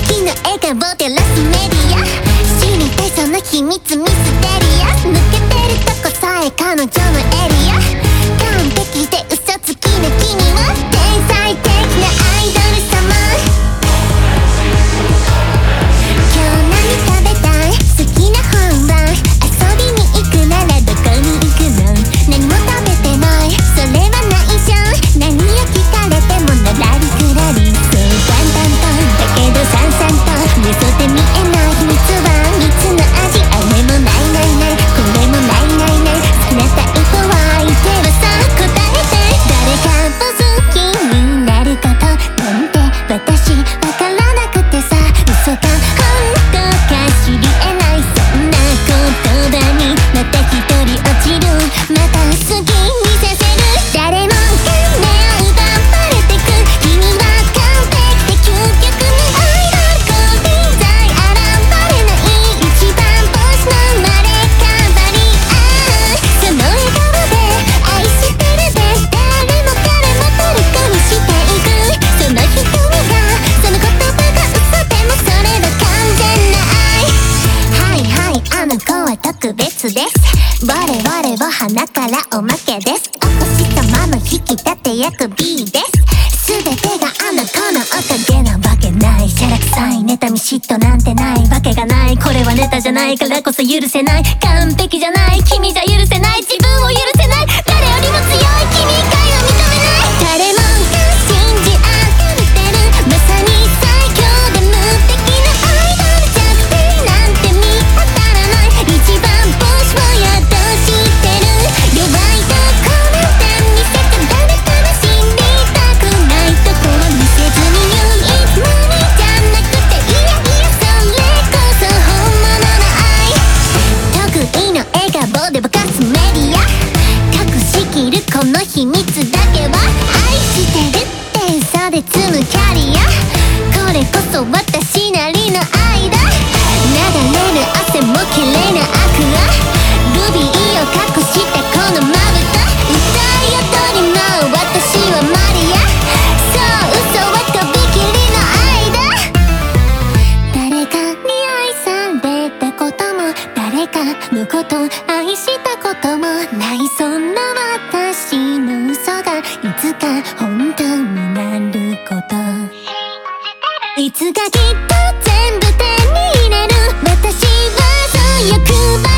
敵の笑顔照らすメディア、知りたいその秘密ミステリアス、抜けてるとこさえ彼女のエリア、完璧で嘘つきな君は天才的なアイドル様。今日何食べたい？好きな本は遊びに行くならどこに行くの？何も食べてない、それは内緒。何を聞かれてものらりくらり、そう淡々とだけどさんさんとよそで見えない秘密は蜜の味、あれもないないない、これもないないない、好きなタイプは相手はさ答えて、誰かと好きになることなんて私わからなくてさ、嘘か本当か知り得ない、そんな言葉にまた一人落ちる、また好きにさせる、誰もが目を奪われてく、君は完璧で究極にアイドル降臨剤、現れない一番星の生まれ変わり、その笑顔で愛してるで誰も彼も虜にしていく、その瞳がその言葉が嘘でもそれは完全な愛。はいはい、あの子は特別です、我々は花からおまけです、お星様の引き立て役 B です、全てがあの子のおかげなわけない、シャラ臭い妬み嫉妬なんてないわけがない、これはネタじゃないからこそ許せない、完璧じゃない君じゃ許せない、自分を許せない、誰よりも強い君以外は認めない、誰もが信じあがめてる、まさに最強で無敵なアイドル、弱点なんて見当たらない、一番星を宿してる、弱いとこなんて見せて誰かが信じたくないとこは見せずに唯一無二じゃなくて、いやいやそれこそ本物の愛、得意の笑顔でぼかすメディア、隠しきるこの秘密だけは愛してるって嘘で積むキャリア、これこそ私なりの愛だ、流れる汗も綺麗なアクア、ルビーを隠したこのまぶた、歌い踊りの私はマリア、そう嘘はとびきりの愛だ、誰かに愛されたことも誰かのこと愛したこともない、そんな私の嘘がいつか本当になること、いつかきっと全部手に入れる、私はそう欲張